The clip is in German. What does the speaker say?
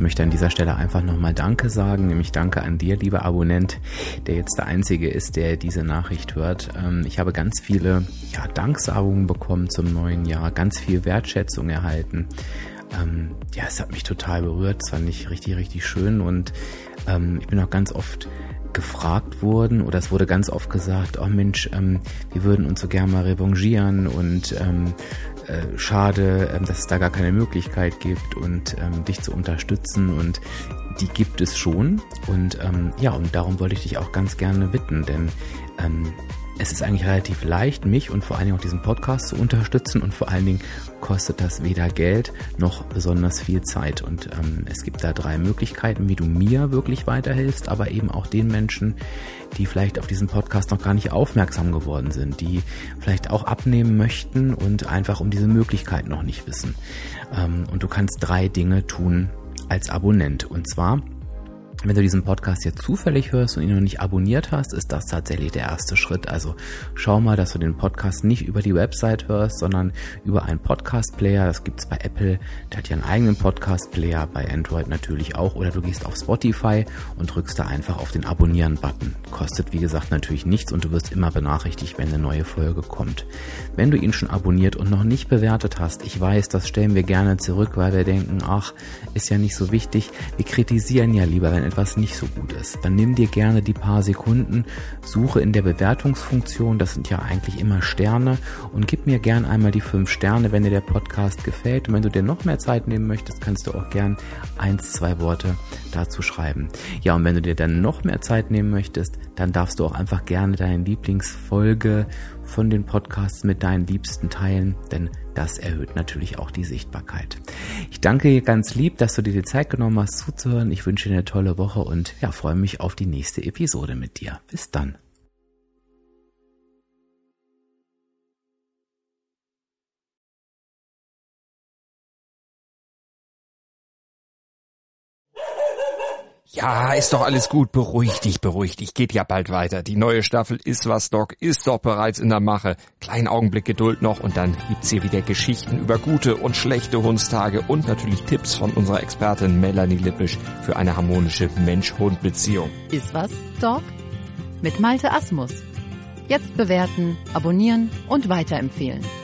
möchte an dieser Stelle einfach nochmal Danke sagen, nämlich Danke an dir, lieber Abonnent, der jetzt der Einzige ist, der diese Nachricht hört. Ich habe ganz viele Danksagungen bekommen zum neuen Jahr, ganz viel Wertschätzung erhalten. Es hat mich total berührt, das fand ich richtig, richtig schön und ich bin auch ganz oft gefragt worden oder es wurde ganz oft gesagt, oh Mensch, wir würden uns so gerne mal revanchieren und schade, dass es da gar keine Möglichkeit gibt und dich zu unterstützen und die gibt es schon und und darum wollte ich dich auch ganz gerne bitten, denn es ist eigentlich relativ leicht, mich und vor allen Dingen auch diesen Podcast zu unterstützen und vor allen Dingen kostet das weder Geld noch besonders viel Zeit und es gibt da 3 Möglichkeiten, wie du mir wirklich weiterhilfst, aber eben auch den Menschen, die vielleicht auf diesen Podcast noch gar nicht aufmerksam geworden sind, die vielleicht auch abnehmen möchten und einfach um diese Möglichkeit noch nicht wissen. Und du kannst 3 Dinge tun als Abonnent und zwar: Wenn du diesen Podcast jetzt zufällig hörst und ihn noch nicht abonniert hast, ist das tatsächlich der erste Schritt. Also schau mal, dass du den Podcast nicht über die Website hörst, sondern über einen Podcast-Player. Das gibt's bei Apple, der hat ja einen eigenen Podcast-Player, bei Android natürlich auch. Oder du gehst auf Spotify und drückst da einfach auf den Abonnieren-Button. Kostet, wie gesagt, natürlich nichts und du wirst immer benachrichtigt, wenn eine neue Folge kommt. Wenn du ihn schon abonniert und noch nicht bewertet hast, ich weiß, das stellen wir gerne zurück, weil wir denken, ach, ist ja nicht so wichtig. Wir kritisieren ja lieber, wenn etwas nicht so gut ist, dann nimm dir gerne die paar Sekunden, suche in der Bewertungsfunktion, das sind ja eigentlich immer Sterne und gib mir gern einmal die 5 Sterne, wenn dir der Podcast gefällt und wenn du dir noch mehr Zeit nehmen möchtest, kannst du auch gern 1, 2 Worte dazu schreiben. Ja, und wenn du dir dann noch mehr Zeit nehmen möchtest, dann darfst du auch einfach gerne deine Lieblingsfolge von den Podcasts mit deinen Liebsten teilen, denn das erhöht natürlich auch die Sichtbarkeit. Ich danke dir ganz lieb, dass du dir die Zeit genommen hast zuzuhören. Ich wünsche dir eine tolle Woche und freue mich auf die nächste Episode mit dir. Bis dann. Ja, ist doch alles gut. Beruhig dich. Geht ja bald weiter. Die neue Staffel Ist was, Doc ist doch bereits in der Mache. Kleinen Augenblick Geduld noch und dann gibt's hier wieder Geschichten über gute und schlechte Hundstage und natürlich Tipps von unserer Expertin Melanie Lippisch für eine harmonische Mensch-Hund-Beziehung. Ist was, Doc? Mit Malte Asmus. Jetzt bewerten, abonnieren und weiterempfehlen.